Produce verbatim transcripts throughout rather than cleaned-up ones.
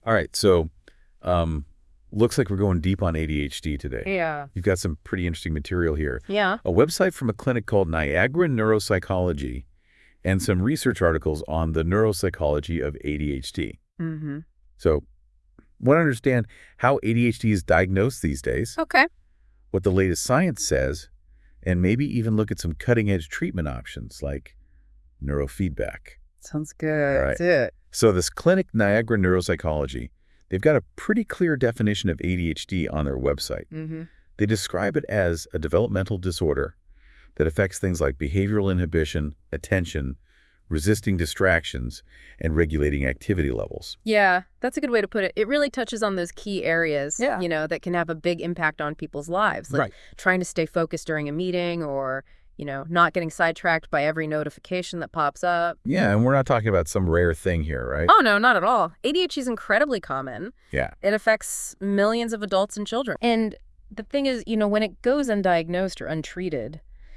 All right, so um, looks like we're going deep on A D H D today. Yeah. You've got some pretty interesting material here. Yeah. A website from a clinic called Niagara Neuropsychology and some research articles on the neuropsychology of A D H D. Mm-hmm. So want to understand how A D H D is diagnosed these days, Okay. what the latest science says, and maybe even look at some cutting-edge treatment options like neurofeedback. Sounds good. All right. That's it. So this clinic, Niagara Neuropsychology, they've got a pretty clear definition of A D H D on their website. Mm-hmm. They describe it as a developmental disorder that affects things like behavioral inhibition, attention, resisting distractions, and regulating activity levels. Yeah, that's a good way to put it. It really touches on those key areas, Yeah. you know, that can have a big impact on people's lives, like Right. trying to stay focused during a meeting or, you know, not getting sidetracked by every notification that pops up. Yeah, and we're not talking about some rare thing here, right? Oh, no, not at all. A D H D is incredibly common. Yeah. It affects millions of adults and children. And the thing is, you know, when it goes undiagnosed or untreated,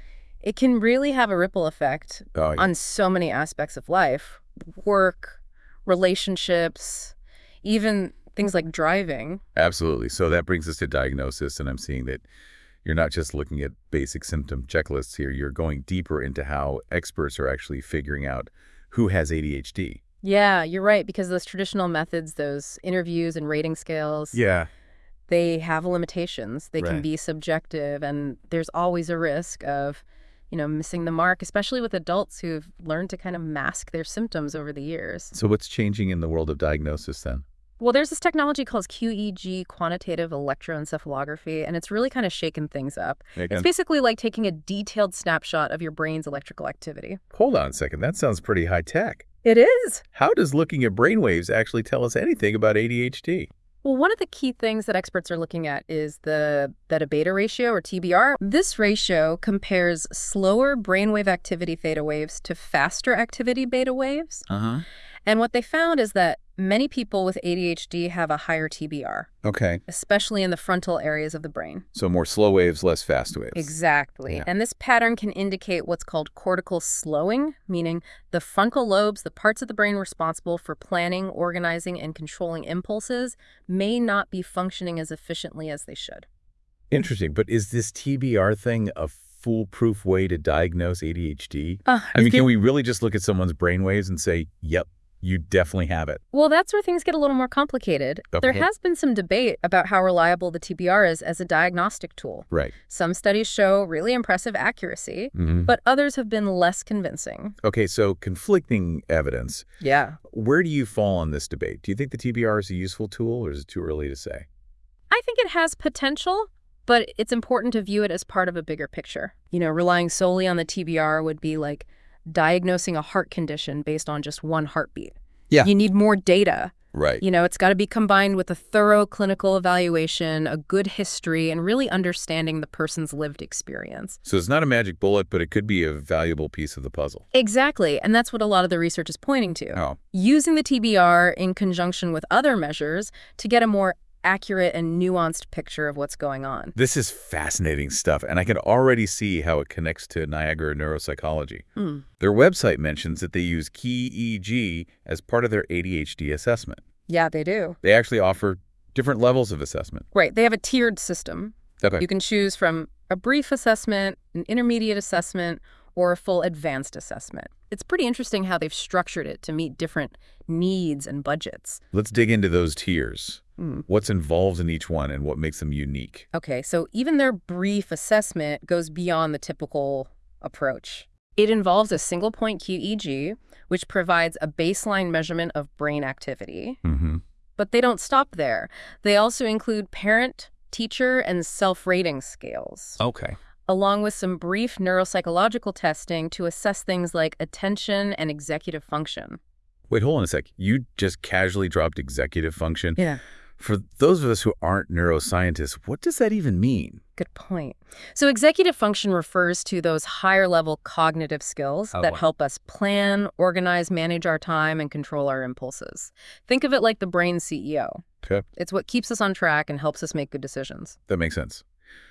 it can really have a ripple effect Oh, yeah. on so many aspects of life, work, relationships, even things like driving. Absolutely. So that brings us to diagnosis, and I'm seeing that you're not just looking at basic symptom checklists here. You're going deeper into how experts are actually figuring out who has A D H D. Yeah, you're right, because those traditional methods, those interviews and rating scales, Yeah. they have limitations. They can Right. be subjective, and there's always a risk of, you know, missing the mark, especially with adults who've learned to kind of mask their symptoms over the years. So what's changing in the world of diagnosis then? Well, there's this technology called Q E G, quantitative electroencephalography, and it's really kind of shaken things up. It's basically like taking a detailed snapshot of your brain's electrical activity. Hold on a second. That sounds pretty high tech. It is. How does looking at brainwaves actually tell us anything about A D H D? Well, one of the key things that experts are looking at is the theta-beta ratio, or T B R. This ratio compares slower brainwave activity theta waves to faster activity beta waves. Uh-huh. And what they found is that many people with A D H D have a higher T B R, Okay. especially in the frontal areas of the brain. So more slow waves, less fast waves. Exactly. Yeah. And this pattern can indicate what's called cortical slowing, meaning the frontal lobes, the parts of the brain responsible for planning, organizing, and controlling impulses, may not be functioning as efficiently as they should. Interesting. But is this T B R thing a foolproof way to diagnose A D H D? Uh, I mean, can we really just look at someone's brainwaves and say, yep, you definitely have it? Well, that's where things get a little more complicated. There Okay. has been some debate about how reliable the T B R is as a diagnostic tool. Right. Some studies show really impressive accuracy, Mm-hmm. but others have been less convincing. Okay, so conflicting evidence. Yeah. Where do you fall on this debate? Do you think the T B R is a useful tool, or is it too early to say? I think it has potential, but it's important to view it as part of a bigger picture. You know, relying solely on the T B R would be like diagnosing a heart condition based on just one heartbeat. Yeah. You need more data. Right. You know, it's got to be combined with a thorough clinical evaluation, a good history, and really understanding the person's lived experience. So it's not a magic bullet, but it could be a valuable piece of the puzzle. Exactly, and that's what a lot of the research is pointing to. Oh. Using the T B R in conjunction with other measures to get a more accurate and nuanced picture of what's going on. This is fascinating stuff, and I can already see how it connects to Niagara Neuropsychology. Hmm. Their website mentions that they use Q E G as part of their A D H D assessment. Yeah, they do. They actually offer different levels of assessment. Right, they have a tiered system. Okay. You can choose from a brief assessment, an intermediate assessment, or a full advanced assessment. It's pretty interesting how they've structured it to meet different needs and budgets. Let's dig into those tiers. Hmm. What's involved in each one and what makes them unique? Okay, so even their brief assessment goes beyond the typical approach. It involves a single point Q E G, which provides a baseline measurement of brain activity. Mm-hmm. But they don't stop there. They also include parent, teacher, and self-rating scales, Okay. along with some brief neuropsychological testing to assess things like attention and executive function. Wait, hold on a sec. You just casually dropped executive function. Yeah. For those of us who aren't neuroscientists, what does that even mean? Good point. So executive function refers to those higher level cognitive skills Oh, that wow. help us plan, organize, manage our time, and control our impulses. Think of it like the brain C E O. Okay. It's what keeps us on track and helps us make good decisions. That makes sense.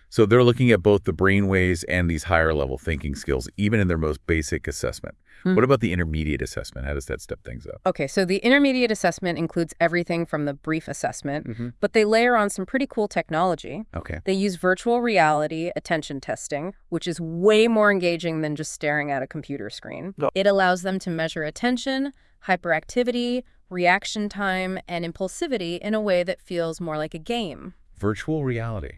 So they're looking at both the brainwaves and these higher level thinking skills, even in their most basic assessment. Mm. What about the intermediate assessment? How does that step things up? Okay, so the intermediate assessment includes everything from the brief assessment, Mm-hmm. but they layer on some pretty cool technology. Okay. They use virtual reality attention testing, which is way more engaging than just staring at a computer screen. No. It allows them to measure attention, hyperactivity, reaction time, and impulsivity in a way that feels more like a game. Virtual reality.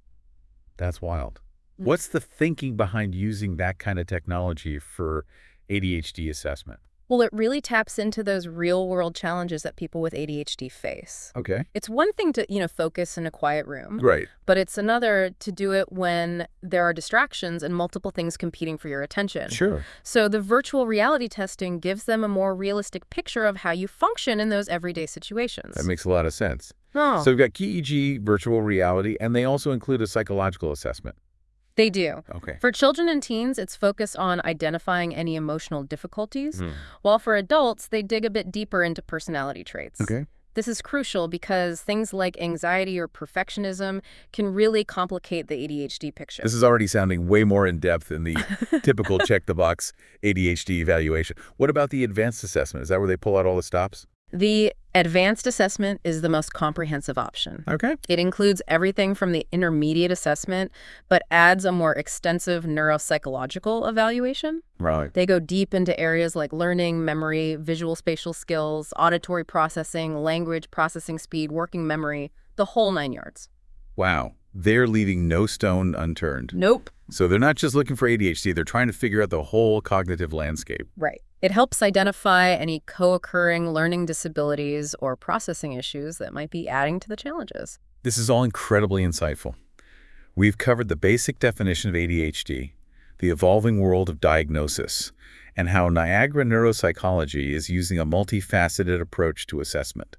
That's wild. Mm. What's the thinking behind using that kind of technology for A D H D assessment? Well, it really taps into those real-world challenges that people with A D H D face. Okay. It's one thing to, you know, focus in a quiet room, Right. but it's another to do it when there are distractions and multiple things competing for your attention. Sure. So the virtual reality testing gives them a more realistic picture of how you function in those everyday situations. That makes a lot of sense. Oh, So we've got K E E G, virtual reality, and they also include a psychological assessment. they do. Okay. For children and teens, it's focused on identifying any emotional difficulties, Hmm. while for adults, they dig a bit deeper into personality traits. Okay. This is crucial because things like anxiety or perfectionism can really complicate the A D H D picture. This is already sounding way more in depth than the typical check-the-box A D H D evaluation. What about the advanced assessment? Is that where they pull out all the stops? The advanced assessment is the most comprehensive option. Okay. It includes everything from the intermediate assessment, but adds a more extensive neuropsychological evaluation. Right. They go deep into areas like learning, memory, visual spatial skills, auditory processing, language processing speed, working memory, the whole nine yards. Wow. They're leaving no stone unturned. Nope. So they're not just looking for A D H D, they're trying to figure out the whole cognitive landscape. Right. It helps identify any co-occurring learning disabilities or processing issues that might be adding to the challenges. This is all incredibly insightful. We've covered the basic definition of A D H D, the evolving world of diagnosis, and how Niagara Neuropsychology is using a multifaceted approach to assessment.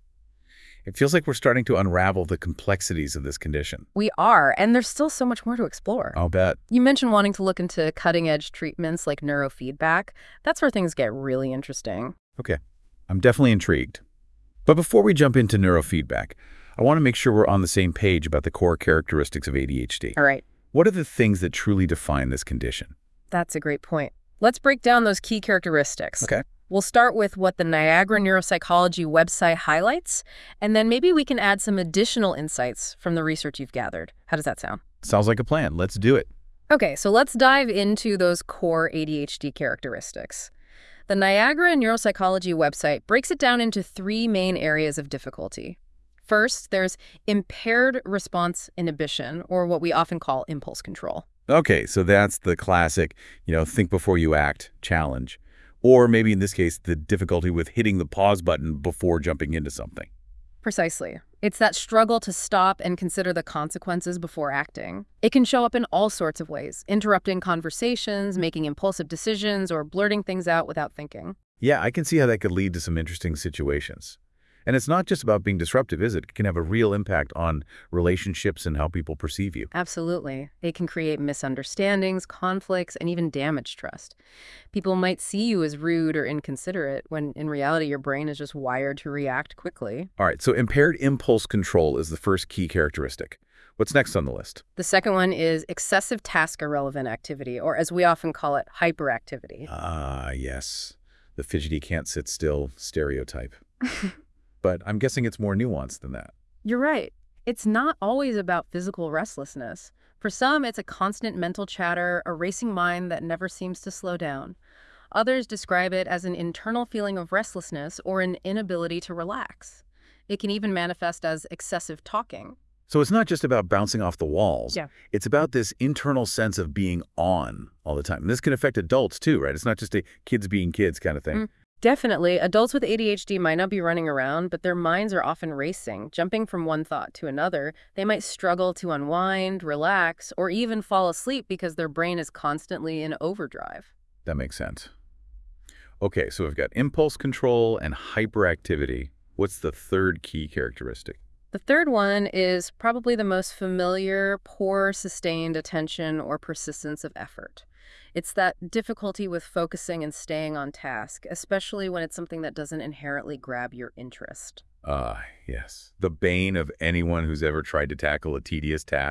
It feels like we're starting to unravel the complexities of this condition. We are, and there's still so much more to explore. I'll bet. You mentioned wanting to look into cutting-edge treatments like neurofeedback. That's where things get really interesting. Okay, I'm definitely intrigued. But before we jump into neurofeedback, I want to make sure we're on the same page about the core characteristics of A D H D. All right, What are the things that truly define this condition? that's a great point. Let's break down those key characteristics. Okay. We'll start with what the Niagara Neuropsychology website highlights, and then maybe we can add some additional insights from the research you've gathered. How does that sound? Sounds like a plan. Let's do it. Okay, so let's dive into those core A D H D characteristics. The Niagara Neuropsychology website breaks it down into three main areas of difficulty. First, there's impaired response inhibition, or what we often call impulse control. Okay, so that's the classic, you know, think before you act challenge. Or maybe in this case, the difficulty with hitting the pause button before jumping into something. Precisely. It's that struggle to stop and consider the consequences before acting. It can show up in all sorts of ways, interrupting conversations, making impulsive decisions, or blurting things out without thinking. Yeah, I can see how that could lead to some interesting situations. And it's not just about being disruptive, is it? It can have a real impact on relationships and how people perceive you. Absolutely. It can create misunderstandings, conflicts, and even damage trust. People might see you as rude or inconsiderate when in reality your brain is just wired to react quickly. All right, so impaired impulse control is the first key characteristic. What's next on the list? The second one is excessive task-irrelevant activity, or as we often call it, hyperactivity. Ah, yes. The fidgety can't sit still stereotype. But I'm guessing it's more nuanced than that. You're right. It's not always about physical restlessness. For some, it's a constant mental chatter, a racing mind that never seems to slow down. Others describe it as an internal feeling of restlessness or an inability to relax. It can even manifest as excessive talking. So it's not just about bouncing off the walls. Yeah. It's about this internal sense of being on all the time. And this can affect adults too, right? It's not just a kids being kids kind of thing. Mm. Definitely. Adults with A D H D might not be running around, but their minds are often racing, jumping from one thought to another. They might struggle to unwind, relax, or even fall asleep because their brain is constantly in overdrive. That makes sense. Okay, so we've got impulse control and hyperactivity. What's the third key characteristic? The third one is probably the most familiar, poor sustained attention or persistence of effort. It's that difficulty with focusing and staying on task, especially when it's something that doesn't inherently grab your interest. Ah, yes. The bane of anyone who's ever tried to tackle a tedious task.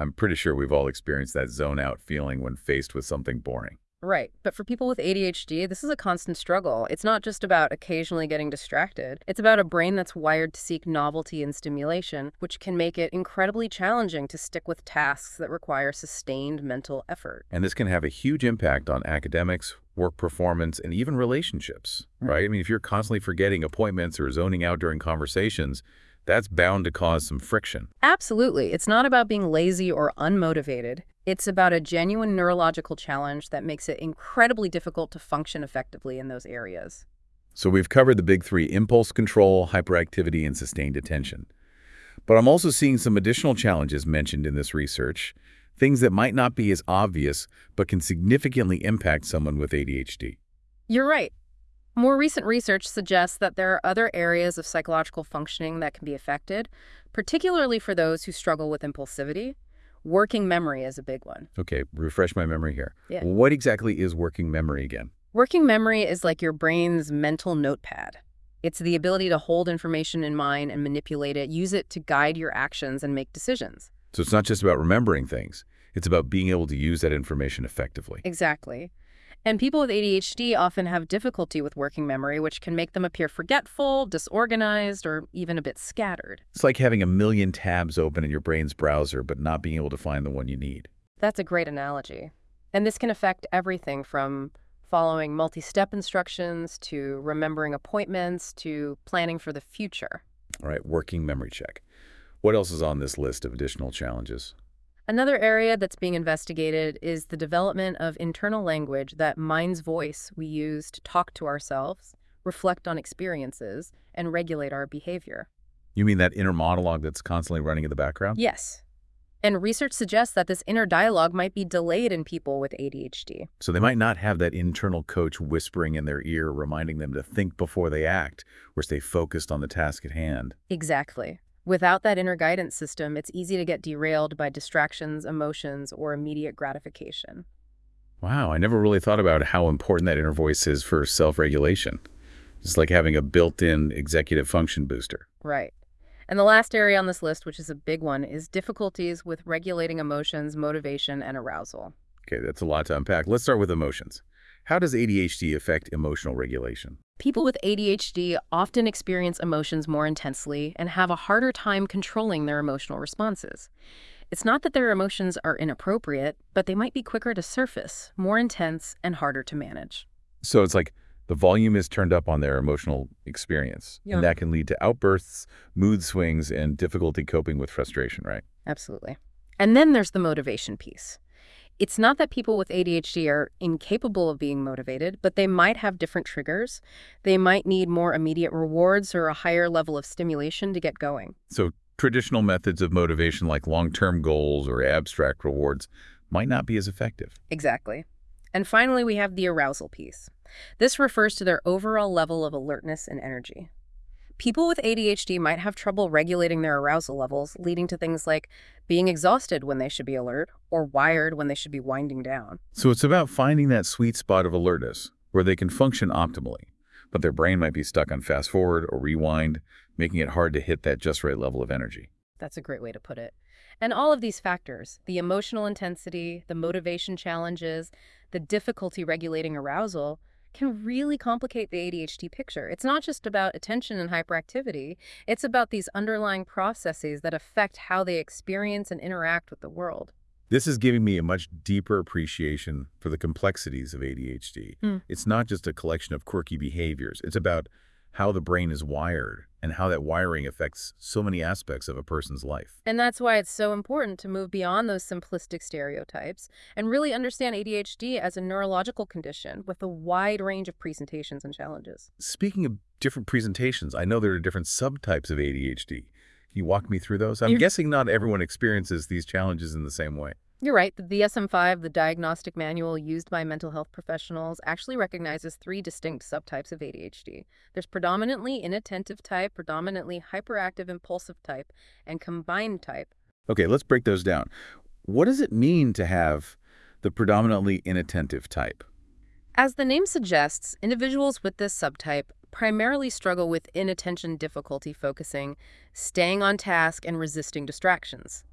I'm pretty sure we've all experienced that zone-out feeling when faced with something boring. Right. But for people with A D H D, this is a constant struggle. It's not just about occasionally getting distracted. It's about a brain that's wired to seek novelty and stimulation, which can make it incredibly challenging to stick with tasks that require sustained mental effort. And this can have a huge impact on academics, work performance, and even relationships, right? I mean, if you're constantly forgetting appointments or zoning out during conversations, that's bound to cause some friction. Absolutely. It's not about being lazy or unmotivated. It's about a genuine neurological challenge that makes it incredibly difficult to function effectively in those areas. So we've covered the big three: impulse control, hyperactivity, and sustained attention. But I'm also seeing some additional challenges mentioned in this research, things that might not be as obvious but can significantly impact someone with A D H D. You're right. More recent research suggests that there are other areas of psychological functioning that can be affected, particularly for those who struggle with impulsivity. Working memory is a big one. Okay, refresh my memory here. Yeah. What exactly is working memory again? Working memory is like your brain's mental notepad. It's the ability to hold information in mind and manipulate it, use it to guide your actions and make decisions. So it's not just about remembering things. It's about being able to use that information effectively. Exactly. And people with A D H D often have difficulty with working memory, which can make them appear forgetful, disorganized, or even a bit scattered. It's like having a million tabs open in your brain's browser but not being able to find the one you need. That's a great analogy. And this can affect everything from following multi-step instructions to remembering appointments to planning for the future. All right, working memory check. What else is on this list of additional challenges? Another area that's being investigated is the development of internal language, that mind's voice we use to talk to ourselves, reflect on experiences, and regulate our behavior. You mean that inner monologue that's constantly running in the background? Yes. And research suggests that this inner dialogue might be delayed in people with A D H D. So they might not have that internal coach whispering in their ear, reminding them to think before they act, or stay focused on the task at hand. Exactly. Without that inner guidance system, it's easy to get derailed by distractions, emotions, or immediate gratification. Wow, I never really thought about how important that inner voice is for self-regulation. It's like having a built-in executive function booster. Right. And the last area on this list, which is a big one, is difficulties with regulating emotions, motivation, and arousal. Okay, that's a lot to unpack. Let's start with emotions. How does A D H D affect emotional regulation? People with A D H D often experience emotions more intensely and have a harder time controlling their emotional responses. It's not that their emotions are inappropriate, but they might be quicker to surface, more intense, and harder to manage. So it's like the volume is turned up on their emotional experience, Yeah. and that can lead to outbursts, mood swings, and difficulty coping with frustration, right? Absolutely. And then there's the motivation piece. It's not that people with A D H D are incapable of being motivated, but they might have different triggers. They might need more immediate rewards or a higher level of stimulation to get going. So traditional methods of motivation like long-term goals or abstract rewards might not be as effective. Exactly. And finally, we have the arousal piece. This refers to their overall level of alertness and energy. People with A D H D might have trouble regulating their arousal levels, leading to things like being exhausted when they should be alert or wired when they should be winding down. So it's about finding that sweet spot of alertness where they can function optimally, but their brain might be stuck on fast forward or rewind, making it hard to hit that just right level of energy. That's a great way to put it. And all of these factors, the emotional intensity, the motivation challenges, the difficulty regulating arousal, can really complicate the A D H D picture. It's not just about attention and hyperactivity. It's about these underlying processes that affect how they experience and interact with the world. This is giving me a much deeper appreciation for the complexities of A D H D. Hmm. It's not just a collection of quirky behaviors. It's about how the brain is wired and how that wiring affects so many aspects of a person's life. And that's why it's so important to move beyond those simplistic stereotypes and really understand A D H D as a neurological condition with a wide range of presentations and challenges. Speaking of different presentations, I know there are different subtypes of A D H D. Can you walk me through those? I'm You're- guessing not everyone experiences these challenges in the same way. You're right. The D S M five, the diagnostic manual used by mental health professionals, actually recognizes three distinct subtypes of A D H D. There's predominantly inattentive type, predominantly hyperactive impulsive type, and combined type. Okay, let's break those down. What does it mean to have the predominantly inattentive type? As the name suggests, individuals with this subtype primarily struggle with inattention difficulty focusing, staying on task, and resisting distractions.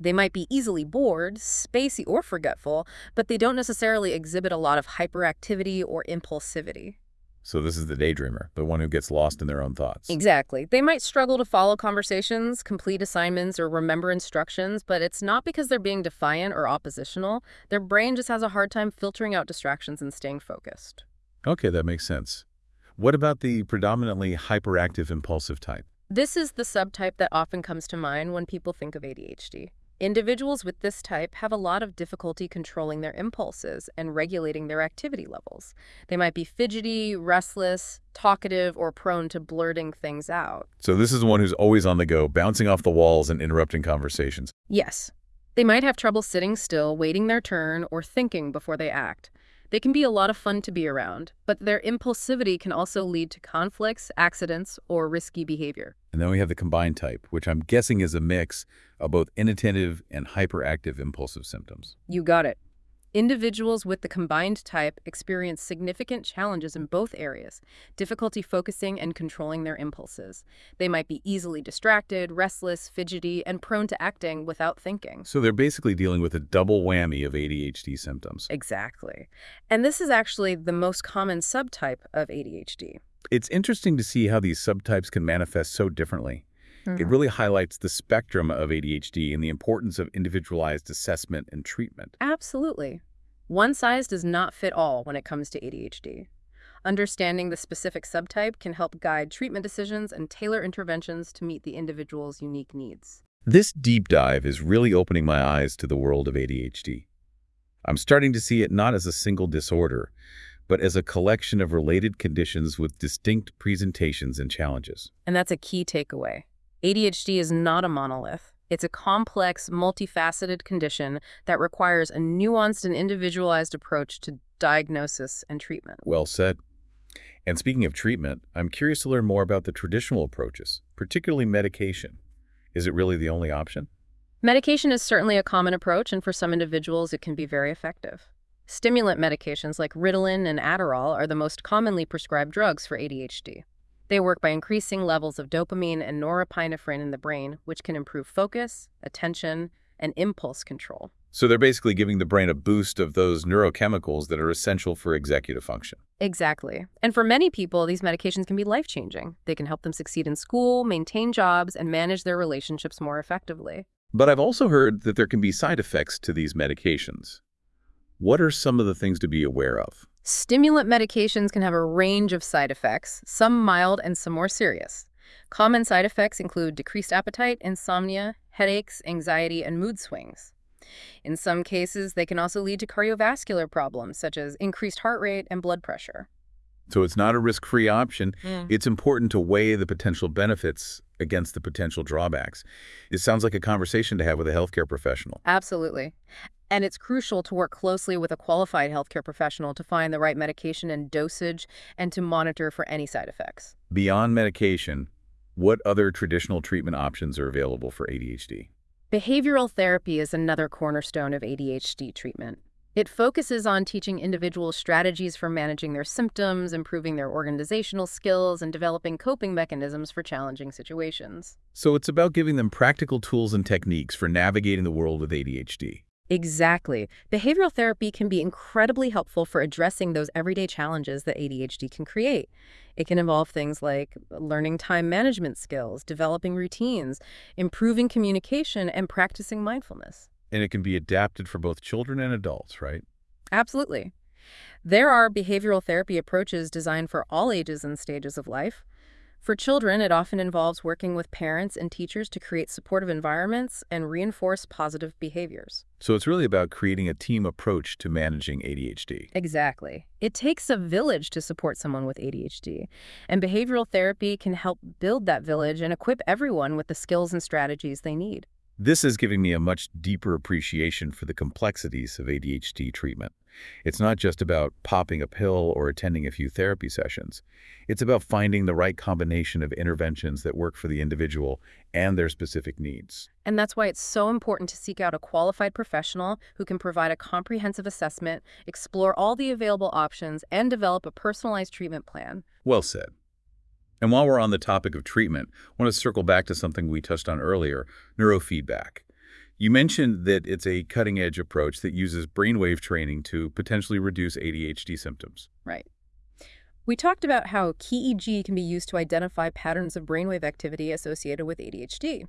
They might be easily bored, spacey, or forgetful, but they don't necessarily exhibit a lot of hyperactivity or impulsivity. So this is the daydreamer, the one who gets lost in their own thoughts. Exactly. They might struggle to follow conversations, complete assignments, or remember instructions, but it's not because they're being defiant or oppositional. Their brain just has a hard time filtering out distractions and staying focused. Okay, that makes sense. What about the predominantly hyperactive impulsive type? This is the subtype that often comes to mind when people think of A D H D. Individuals with this type have a lot of difficulty controlling their impulses and regulating their activity levels. They might be fidgety, restless, talkative, or prone to blurting things out. So this is the one who's always on the go, bouncing off the walls and interrupting conversations. Yes. They might have trouble sitting still, waiting their turn, or thinking before they act. They can be a lot of fun to be around, but their impulsivity can also lead to conflicts, accidents, or risky behavior. And then we have the combined type, which I'm guessing is a mix of both inattentive and hyperactive impulsive symptoms. You got it. Individuals with the combined type experience significant challenges in both areas, difficulty focusing and controlling their impulses. They might be easily distracted, restless, fidgety, and prone to acting without thinking. So they're basically dealing with a double whammy of A D H D symptoms. Exactly. And this is actually the most common subtype of A D H D. It's interesting to see how these subtypes can manifest so differently. Mm-hmm. It really highlights the spectrum of A D H D and the importance of individualized assessment and treatment. Absolutely. One size does not fit all when it comes to A D H D. Understanding the specific subtype can help guide treatment decisions and tailor interventions to meet the individual's unique needs. This deep dive is really opening my eyes to the world of A D H D. I'm starting to see it not as a single disorder, but as a collection of related conditions with distinct presentations and challenges. And that's a key takeaway. A D H D is not a monolith. It's a complex, multifaceted condition that requires a nuanced and individualized approach to diagnosis and treatment. Well said. And speaking of treatment, I'm curious to learn more about the traditional approaches, particularly medication. Is it really the only option? Medication is certainly a common approach, and for some individuals, it can be very effective. Stimulant medications like Ritalin and Adderall are the most commonly prescribed drugs for A D H D. They work by increasing levels of dopamine and norepinephrine in the brain, which can improve focus, attention, and impulse control. So they're basically giving the brain a boost of those neurochemicals that are essential for executive function. Exactly. And for many people, these medications can be life-changing. They can help them succeed in school, maintain jobs, and manage their relationships more effectively. But I've also heard that there can be side effects to these medications. What are some of the things to be aware of? Stimulant medications can have a range of side effects, some mild and some more serious. Common side effects include decreased appetite, insomnia, headaches, anxiety, and mood swings. In some cases, they can also lead to cardiovascular problems, such as increased heart rate and blood pressure. So it's not a risk-free option. Mm. It's important to weigh the potential benefits against the potential drawbacks. It sounds like a conversation to have with a healthcare professional. Absolutely. And it's crucial to work closely with a qualified healthcare professional to find the right medication and dosage and to monitor for any side effects. Beyond medication, what other traditional treatment options are available for A D H D? Behavioral therapy is another cornerstone of A D H D treatment. It focuses on teaching individuals strategies for managing their symptoms, improving their organizational skills, and developing coping mechanisms for challenging situations. So it's about giving them practical tools and techniques for navigating the world with A D H D. Exactly. Behavioral therapy can be incredibly helpful for addressing those everyday challenges that A D H D can create. It can involve things like learning time management skills, developing routines, improving communication, and practicing mindfulness. And it can be adapted for both children and adults, right? Absolutely. There are behavioral therapy approaches designed for all ages and stages of life. For children, it often involves working with parents and teachers to create supportive environments and reinforce positive behaviors. So it's really about creating a team approach to managing A D H D. Exactly. It takes a village to support someone with A D H D, and behavioral therapy can help build that village and equip everyone with the skills and strategies they need. This is giving me a much deeper appreciation for the complexities of A D H D treatment. It's not just about popping a pill or attending a few therapy sessions. It's about finding the right combination of interventions that work for the individual and their specific needs. And that's why it's so important to seek out a qualified professional who can provide a comprehensive assessment, explore all the available options, and develop a personalized treatment plan. Well said. And while we're on the topic of treatment, I want to circle back to something we touched on earlier, neurofeedback. You mentioned that it's a cutting-edge approach that uses brainwave training to potentially reduce A D H D symptoms. Right. We talked about how K E E G can be used to identify patterns of brainwave activity associated with A D H D.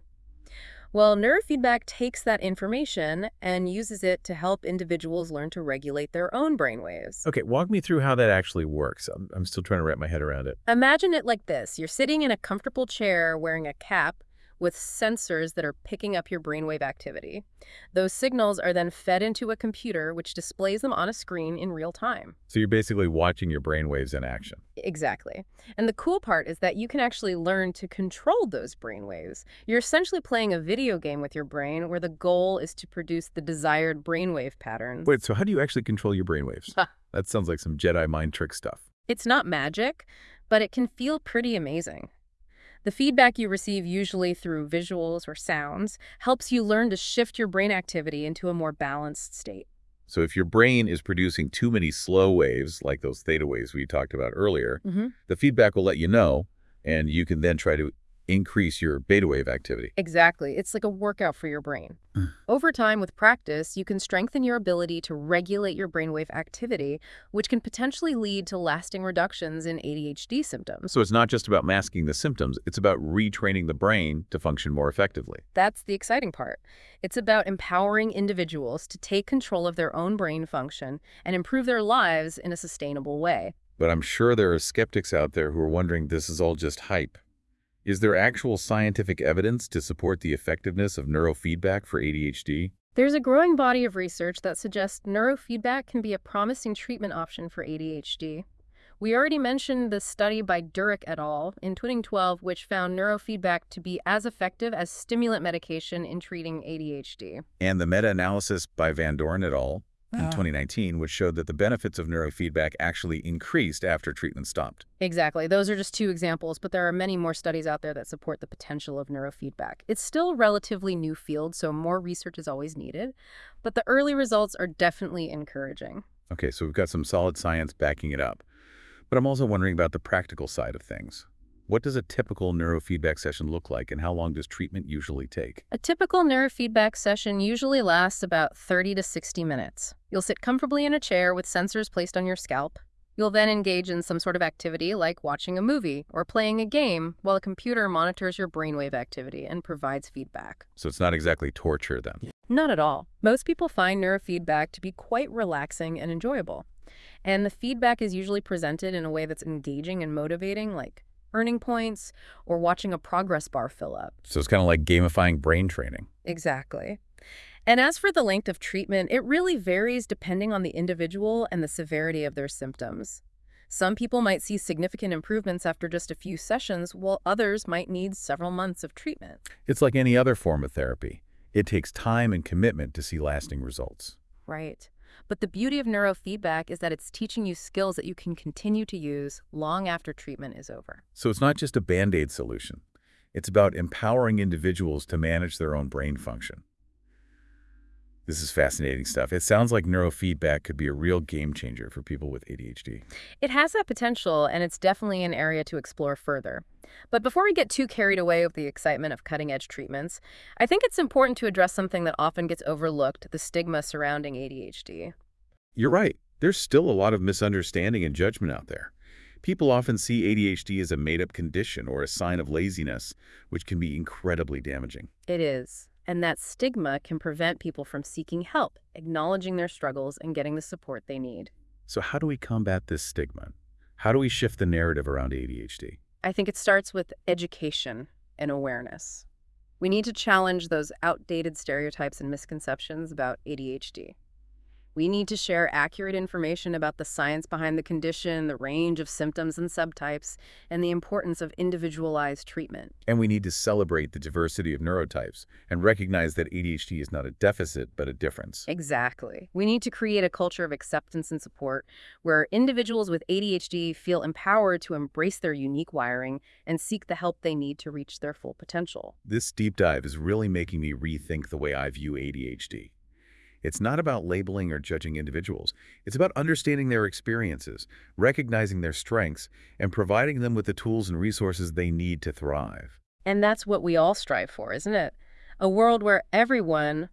Well, neurofeedback takes that information and uses it to help individuals learn to regulate their own brainwaves. Okay, walk me through how that actually works. I'm, I'm still trying to wrap my head around it. Imagine it like this. You're sitting in a comfortable chair wearing a cap with sensors that are picking up your brainwave activity. Those signals are then fed into a computer, which displays them on a screen in real time. So you're basically watching your brainwaves in action. Exactly. And the cool part is that you can actually learn to control those brainwaves. You're essentially playing a video game with your brain where the goal is to produce the desired brainwave patterns. Wait, so how do you actually control your brainwaves? Huh. That sounds like some Jedi mind trick stuff. It's not magic, but it can feel pretty amazing. The feedback you receive, usually through visuals or sounds, helps you learn to shift your brain activity into a more balanced state. So if your brain is producing too many slow waves, like those theta waves we talked about earlier, Mm-hmm. the feedback will let you know, and you can then try to increase your beta wave activity. Exactly. It's like a workout for your brain. Over time, with practice, you can strengthen your ability to regulate your brainwave activity, which can potentially lead to lasting reductions in A D H D symptoms. So it's not just about masking the symptoms, it's about retraining the brain to function more effectively. That's the exciting part. It's about empowering individuals to take control of their own brain function and improve their lives in a sustainable way. But I'm sure there are skeptics out there who are wondering this is all just hype. Is there actual scientific evidence to support the effectiveness of neurofeedback for A D H D? There's a growing body of research that suggests neurofeedback can be a promising treatment option for A D H D. We already mentioned the study by Durick et al. In twenty twelve, which found neurofeedback to be as effective as stimulant medication in treating A D H D. And the meta-analysis by Van Doren et al. in Ah. twenty nineteen, which showed that the benefits of neurofeedback actually increased after treatment stopped. Exactly. Those are just two examples, but there are many more studies out there that support the potential of neurofeedback. It's still a relatively new field, so more research is always needed, but the early results are definitely encouraging. Okay, so we've got some solid science backing it up. But I'm also wondering about the practical side of things. What does a typical neurofeedback session look like, and how long does treatment usually take? A typical neurofeedback session usually lasts about thirty to sixty minutes. You'll sit comfortably in a chair with sensors placed on your scalp. You'll then engage in some sort of activity like watching a movie or playing a game while a computer monitors your brainwave activity and provides feedback. So it's not exactly torture then. Not at all. Most people find neurofeedback to be quite relaxing and enjoyable. And the feedback is usually presented in a way that's engaging and motivating, like earning points or watching a progress bar fill up. So it's kind of like gamifying brain training. Exactly. And as for the length of treatment, it really varies depending on the individual and the severity of their symptoms. Some people might see significant improvements after just a few sessions, while others might need several months of treatment. It's like any other form of therapy. It takes time and commitment to see lasting results. Right. But the beauty of neurofeedback is that it's teaching you skills that you can continue to use long after treatment is over. So it's not just a Band-Aid solution. It's about empowering individuals to manage their own brain function. This is fascinating stuff. It sounds like neurofeedback could be a real game changer for people with A D H D. It has that potential, and it's definitely an area to explore further. But before we get too carried away with the excitement of cutting-edge treatments, I think it's important to address something that often gets overlooked, the stigma surrounding A D H D. You're right. There's still a lot of misunderstanding and judgment out there. People often see A D H D as a made-up condition or a sign of laziness, which can be incredibly damaging. It is. And that stigma can prevent people from seeking help, acknowledging their struggles, and getting the support they need. So how do we combat this stigma? How do we shift the narrative around A D H D? I think it starts with education and awareness. We need to challenge those outdated stereotypes and misconceptions about A D H D. We need to share accurate information about the science behind the condition, the range of symptoms and subtypes, and the importance of individualized treatment. And we need to celebrate the diversity of neurotypes and recognize that A D H D is not a deficit, but a difference. Exactly. We need to create a culture of acceptance and support where individuals with A D H D feel empowered to embrace their unique wiring and seek the help they need to reach their full potential. This deep dive is really making me rethink the way I view A D H D. It's not about labeling or judging individuals. It's about understanding their experiences, recognizing their strengths, and providing them with the tools and resources they need to thrive. And that's what we all strive for, isn't it? A world where everyone,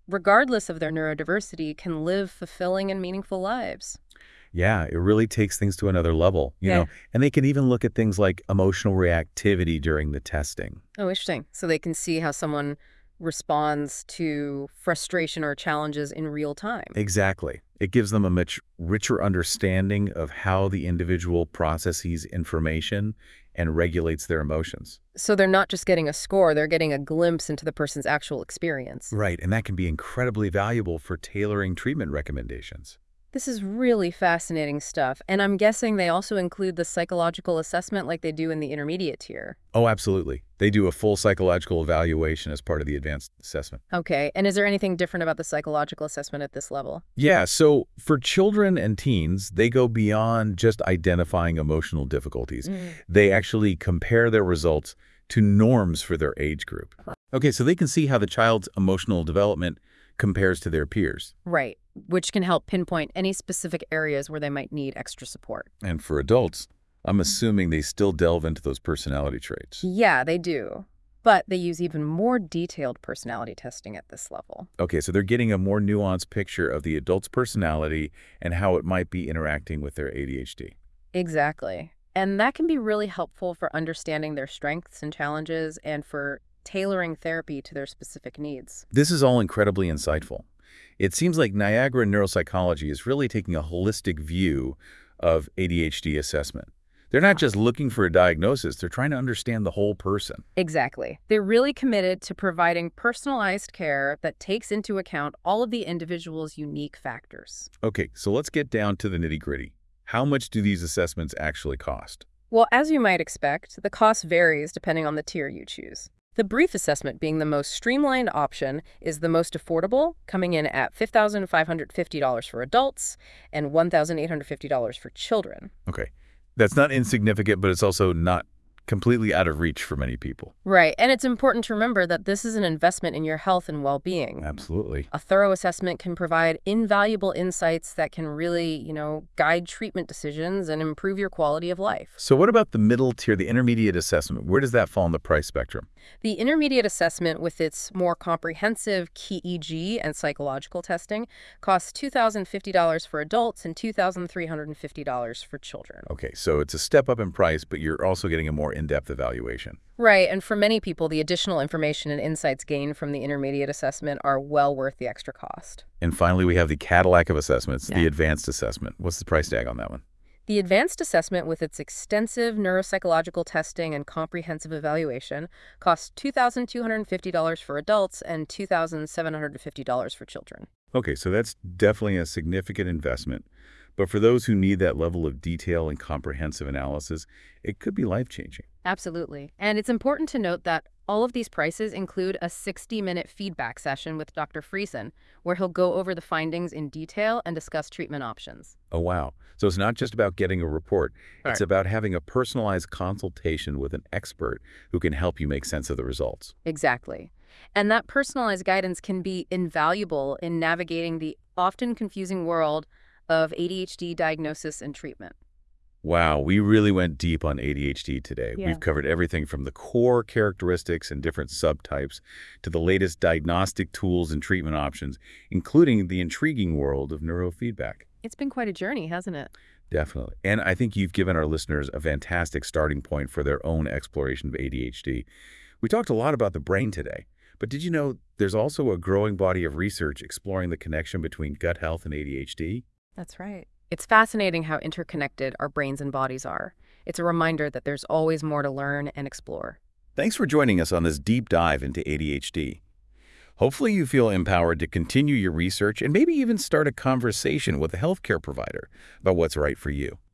regardless of their neurodiversity, can live fulfilling and meaningful lives. Yeah, it really takes things to another level, you Yeah. know, and they can even look at things like emotional reactivity during the testing. Oh, interesting. So they can see how someone responds to frustration or challenges in real time. Exactly. It gives them a much richer understanding of how the individual processes information and regulates their emotions. So they're not just getting a score, they're getting a glimpse into the person's actual experience. Right, and that can be incredibly valuable for tailoring treatment recommendations. This is really fascinating stuff, and I'm guessing they also include the psychological assessment like they do in the intermediate tier. Oh, absolutely. They do a full psychological evaluation as part of the advanced assessment. Okay, and is there anything different about the psychological assessment at this level? Yeah, so for children and teens, they go beyond just identifying emotional difficulties. Mm. They actually compare their results to norms for their age group. Okay, so they can see how the child's emotional development compares to their peers. Right, which can help pinpoint any specific areas where they might need extra support. And for adults, I'm assuming they still delve into those personality traits. Yeah, they do. But they use even more detailed personality testing at this level. Okay, so they're getting a more nuanced picture of the adult's personality and how it might be interacting with their A D H D. Exactly. And that can be really helpful for understanding their strengths and challenges and for tailoring therapy to their specific needs. This is all incredibly insightful. It seems like Niagara Neuropsychology is really taking a holistic view of A D H D assessment. They're not just looking for a diagnosis, they're trying to understand the whole person. Exactly. They're really committed to providing personalized care that takes into account all of the individual's unique factors. Okay, so let's get down to the nitty-gritty. How much do these assessments actually cost? Well, as you might expect, the cost varies depending on the tier you choose. The brief assessment, being the most streamlined option, is the most affordable, coming in at five thousand five hundred fifty dollars for adults and one thousand eight hundred fifty dollars for children. Okay, that's not insignificant, but it's also not completely out of reach for many people. Right, and it's important to remember that this is an investment in your health and well-being. Absolutely. A thorough assessment can provide invaluable insights that can really, you know, guide treatment decisions and improve your quality of life. So what about the middle tier, the intermediate assessment? Where does that fall on the price spectrum? The intermediate assessment, with its more comprehensive K E E G and psychological testing, costs two thousand fifty dollars for adults and two thousand three hundred fifty dollars for children. Okay, so it's a step up in price, but you're also getting a more in-depth evaluation. Right, and for many people, the additional information and insights gained from the intermediate assessment are well worth the extra cost. And finally, we have the Cadillac of assessments, Yeah. the advanced assessment. What's the price tag on that one? The advanced assessment, with its extensive neuropsychological testing and comprehensive evaluation, costs two thousand two hundred fifty dollars for adults and two thousand seven hundred fifty dollars for children. Okay, so that's definitely a significant investment. But for those who need that level of detail and comprehensive analysis, it could be life-changing. Absolutely. And it's important to note that all of these prices include a sixty-minute feedback session with Doctor Friesen, where he'll go over the findings in detail and discuss treatment options. Oh, wow. So it's not just about getting a report. It's Right. about having a personalized consultation with an expert who can help you make sense of the results. Exactly. And that personalized guidance can be invaluable in navigating the often confusing world of A D H D diagnosis and treatment. Wow, we really went deep on A D H D today. Yeah. We've covered everything from the core characteristics and different subtypes to the latest diagnostic tools and treatment options, including the intriguing world of neurofeedback. It's been quite a journey, hasn't it? Definitely. And I think you've given our listeners a fantastic starting point for their own exploration of A D H D. We talked a lot about the brain today, but did you know there's also a growing body of research exploring the connection between gut health and A D H D? That's right. It's fascinating how interconnected our brains and bodies are. It's a reminder that there's always more to learn and explore. Thanks for joining us on this deep dive into A D H D. Hopefully you feel empowered to continue your research and maybe even start a conversation with a healthcare provider about what's right for you.